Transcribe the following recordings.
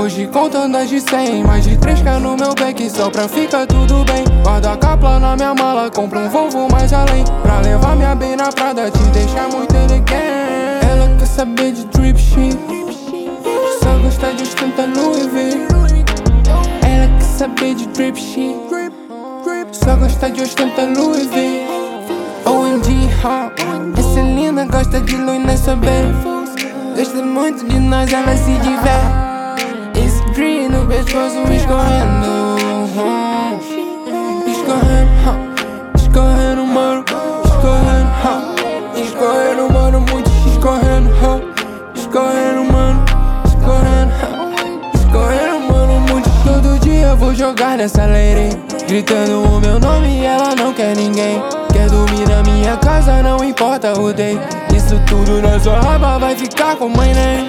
hoje contando as de 100. Mais de 3K no meu back, só pra ficar tudo bem. Guarda a capla na minha mala, compra um Volvo mais além, pra levar minha bem na Prada, te deixar muito elegante. Ela quer saber de drip shit, só gosta de ostentar Louis V. Ela quer saber de drip shit, só gosta de ostentar Louis V. OMG, ha, essa linda gosta de luz nessa bem. Gosta muito de nós, ela se diverte. Esse green no pescoço escorrendo, escorrendo, escorrendo, mano, escorrendo, escorrendo, mano, muito escorrendo, escorrendo, mano, escorrendo, escorrendo, mano, muito. Todo dia vou jogar nessa lady, gritando o meu nome e ela não quer ninguém. Quer dormir na minha casa, não importa o day. Isso tudo na sua raba vai ficar com mãe, né?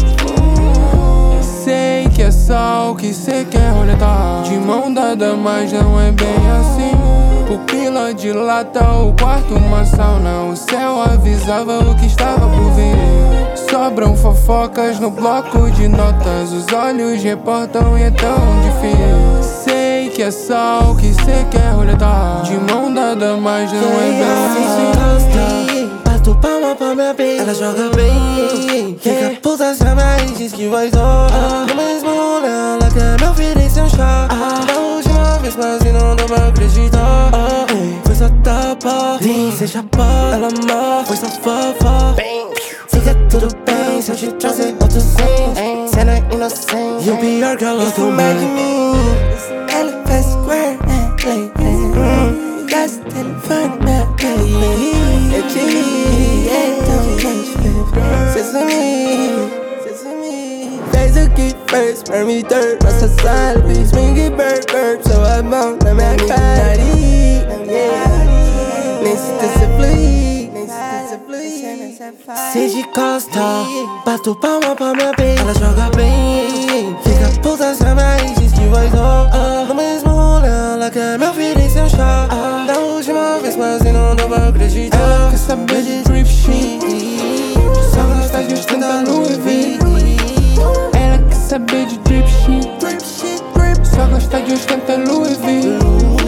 Sei que é só o que cê quer roletar, de mão dada, mas não é bem assim. Pupila dilata, o quarto uma sauna. O céu avisava o que estava por vir. Sobram fofocas no bloco de notas, os olhos reportam e é tão difícil. Sei que é só o que cê quer roletar, de mão dada, mas não é bem assim. Bato palma pra minha baby, ela joga bem. Fica puta, se ama e diz que vai zoar. No mesmo rolê, ela quer me oferecer um chá. Da última vez quase não deu pra acreditar. Foi só tapa, vem, cê chapa. Ela amar, foi só fofa. Fica tudo bem se eu te trazer outros 100. Cena inocente, e o pior que ela gosta mais de mim. Ela faz square, gasta telefone, fez o que fez, permitir nossa salve. Swing bird, só a mão na minha cara. Nem se desce fluir, nem se desce fluir. Se de costa, bato palma pra minha baby, ela joga bem. Fica puta, se ama e diz que vai zoar. No mesmo rolê, ela quer me oferecer um chá. Da última vez quase não deu pra acreditar. Ela quer saber de drip shit, só gosta de ostentar Louis V. Ela quer saber de drip shit, só gosta de ostentar Louis V.